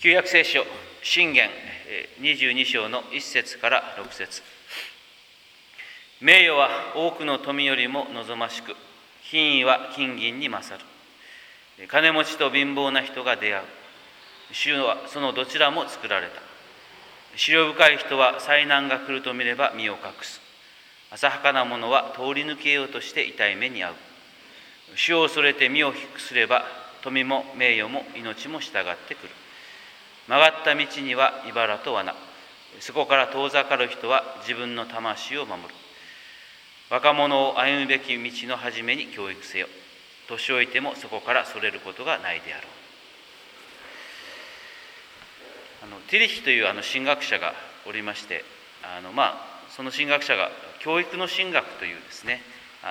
旧約聖書箴言22章の1節から6節。名誉は多くの富よりも望ましく、品位は金銀に勝る。金持ちと貧乏な人が出会う。主はそのどちらも作られた。思慮深い人は災難が来ると見れば身を隠す。浅はかな者は通り抜けようとして痛い目に遭う。主を恐れて身を低くすれば、富も名誉も命も従ってくる。曲がった道には茨と罠。そこから遠ざかる人は自分の魂を守る。若者を歩むべき道の始めに教育せよ。年老いてもそこからそれることがないであろう。ティリヒという神学者がおりまして、その神学者が教育の神学というですね、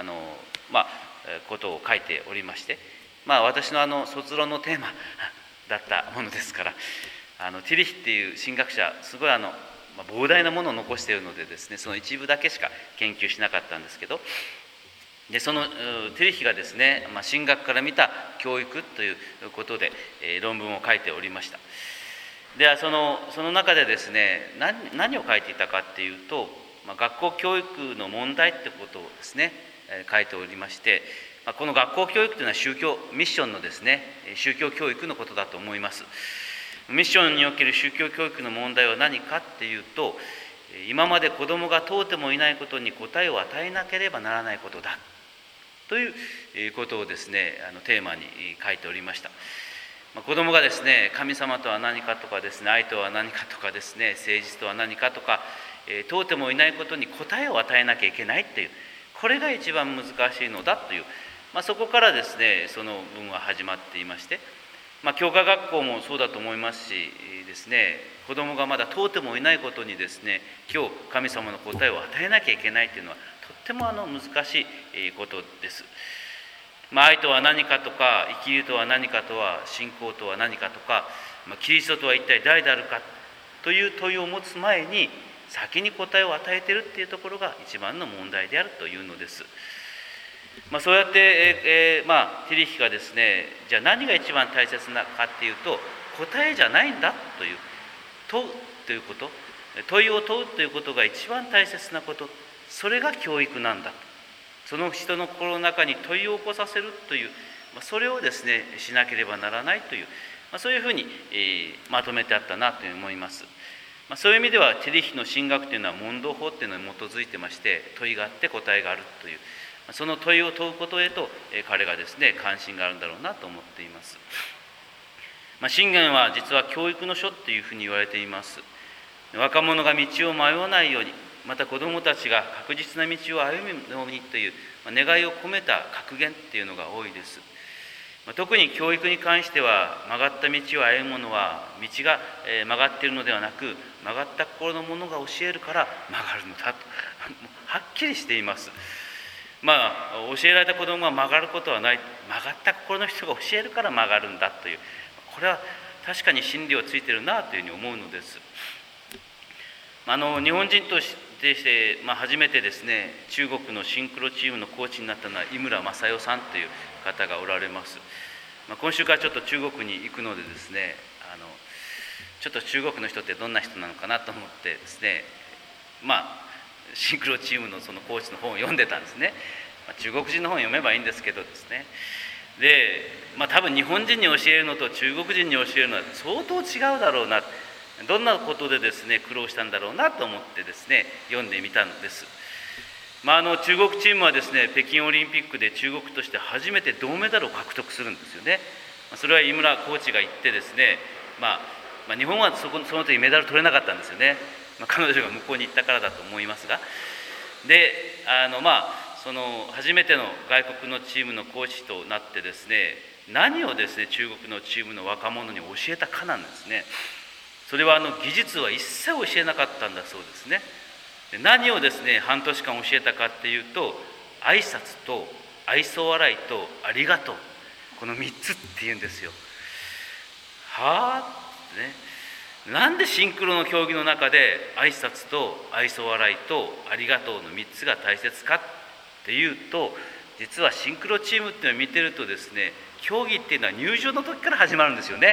ことを書いておりまして、私の卒論のテーマだったものですから、ティリヒっていう神学者、すごい膨大なものを残しているのでですね、その一部だけしか研究しなかったんですけど、でそのティリヒがですね、神学から見た教育ということで、論文を書いておりました。でその中でですね、何を書いていたかっていうと、学校教育の問題ってことをですね、書いておりまして、この学校教育というのは宗教ミッションのですね、宗教教育のことだと思います。ミッションにおける宗教教育の問題は何かっていうと、今まで子どもが問うてもいないことに答えを与えなければならないことだということをですね、テーマに書いておりました。子どもがですね、神様とは何かとかですね、愛とは何かとかですね、誠実とは何かとか、問うてもいないことに答えを与えなきゃいけないっていう、これが一番難しいのだという、そこからですね、その文は始まっていまして、教科学校もそうだと思いますしですね、子どもがまだ問うてもいないことにですね、今日神様の答えを与えなきゃいけないというのはとっても難しいことです。愛とは何かとか、生きるとは何かとは、信仰とは何かとか、キリストとは一体誰であるかという問いを持つ前に、先に答えを与えているっていうところが一番の問題であるというのです。そうやって、ティリヒがですね、じゃあ何が一番大切なかっていうと、答えじゃないんだという、問うということ、問いを問うということが一番大切なこと、それが教育なんだ。その人の心の中に問いを起こさせるという、それをですね、しなければならないという、そういうふうに、まとめてあったなと思います。そういう意味ではティリヒの神学というのは問答法というのに基づいてまして、問いがあって答えがあるという、その問いを問うことへと彼がですね、関心があるんだろうなと思っています。箴言は実は教育の書っていうふうに言われています。若者が道を迷わないように、また子どもたちが確実な道を歩むようにという願いを込めた格言っていうのが多いです。特に教育に関しては、曲がった道を歩む者は道が曲がっているのではなく、曲がった心の者が教えるから曲がるのだとはっきりしています。教えられた子どもは曲がることはない、曲がった心の人が教えるから曲がるんだという、これは確かに真理をついているなというふうに思うのです。日本人として初めてですね、中国のシンクロチームのコーチになったのは井村雅代さんという方がおられます。今週からちょっと中国に行くのでですね、ちょっと中国の人ってどんな人なのかなと思ってですね、シンクロチームのそのコーチの本を読んでたんですね。中国人の本を読めばいいんですけどですね。で、多分日本人に教えるのと中国人に教えるのは相当違うだろうな、どんなことでですね、苦労したんだろうなと思ってですね、読んでみたのです。中国チームはですね、北京オリンピックで中国として初めて銅メダルを獲得するんですよね。それは井村コーチが言ってですね、日本はその時メダル取れなかったんですよね。彼女が向こうに行ったからだと思いますが、でその初めての外国のチームのコーチとなってですね、何をですね、中国のチームの若者に教えたかなんですね。それは技術は一切教えなかったんだそうですね。何をですね、半年間教えたかっていうと、挨拶と愛想笑いとありがとう、この3つっていうんですよ。はあってね。なんでシンクロの競技の中で挨拶と愛想笑いとありがとうの3つが大切かっていうと、実はシンクロチームっていうのを見てるとですね、競技っていうのは入場の時から始まるんですよね。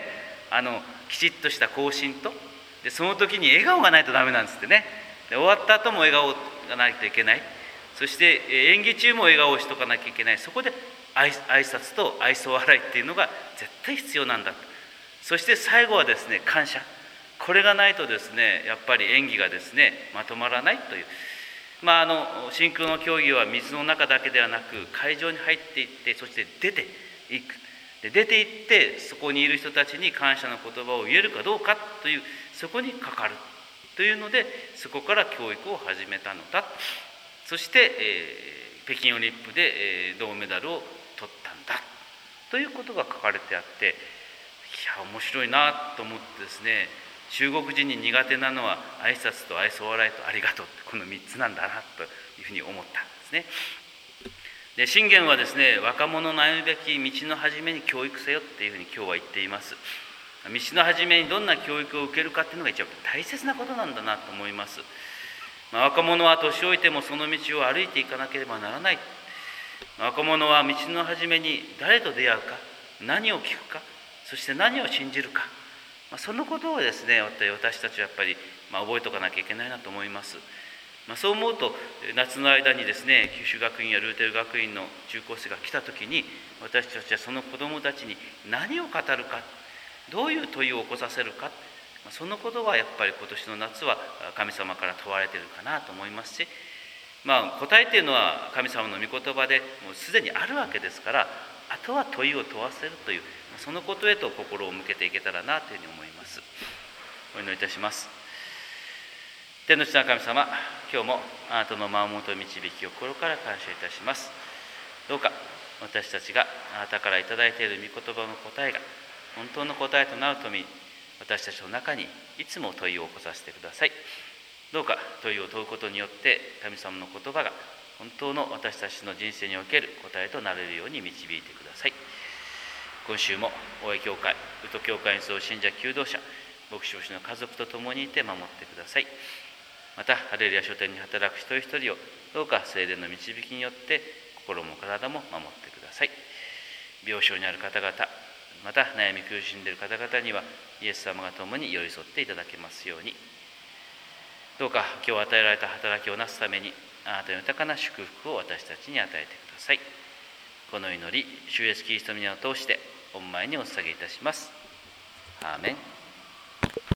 きちっとした行進と、でその時に笑顔がないとダメなんですってね。で終わった後も笑顔がないといけない。そして演技中も笑顔をしとかなきゃいけない。そこで挨拶と愛想笑いっていうのが絶対必要なんだと。そして最後はですね、感謝。これがないとですね、やっぱり演技がですねまとまらないという。真空の競技は水の中だけではなく、会場に入っていって、そして出ていく。で出ていってそこにいる人たちに感謝の言葉を言えるかどうかという、そこにかかるというので、そこから教育を始めたのだ。そして、北京オリンピックで、銅メダルを取ったんだということが書かれてあって、いや面白いなと思ってですね、中国人に苦手なのは挨拶と愛想笑いとありがとう、この3つなんだなというふうに思ったんですね。で信玄はですね、若者の歩むべき道の初めに教育せよっていうふうに今日は言っています。道の初めにどんな教育を受けるかっていうのが一番大切なことなんだなと思います。若者は年老いてもその道を歩いていかなければならない。若者は道の初めに誰と出会うか、何を聞くか、そして何を信じるか、そのことをですね、私たちはやっぱり覚えておかなきゃいけないなと思います。そう思うと、夏の間にですね、九州学院やルーテル学院の中高生が来た時に、私たちはその子どもたちに何を語るか、どういう問いを起こさせるか、そのことはやっぱり今年の夏は神様から問われているかなと思いますし、答えというのは神様の御言葉でもうすでにあるわけですから、あとは問いを問わせるという、そのことへと心を向けていけたらなというふうに思います。お祈りいたします。天の父なる神様、今日もあなたの守りと導きを心から感謝いたします。どうか私たちがあなたからいただいている御言葉の答えが本当の答えとなるために、私たちの中にいつも問いを起こさせてください。どうか問いを問うことによって神様の言葉が本当の私たちの人生における答えとなれるように導いてください。今週も大江教会、宇都教会に総信者求道者、牧師牧師の家族と共にいて守ってください。またハレルヤ書店に働く一人一人をどうか聖霊の導きによって心も体も守ってください。病床にある方々、また悩み苦しんでいる方々にはイエス様が共に寄り添っていただけますように。どうか今日与えられた働きをなすために、あなたの豊かな祝福を私たちに与えてください。この祈り、主イエスキリストの皆を通して御前にお捧げいたします。アーメン。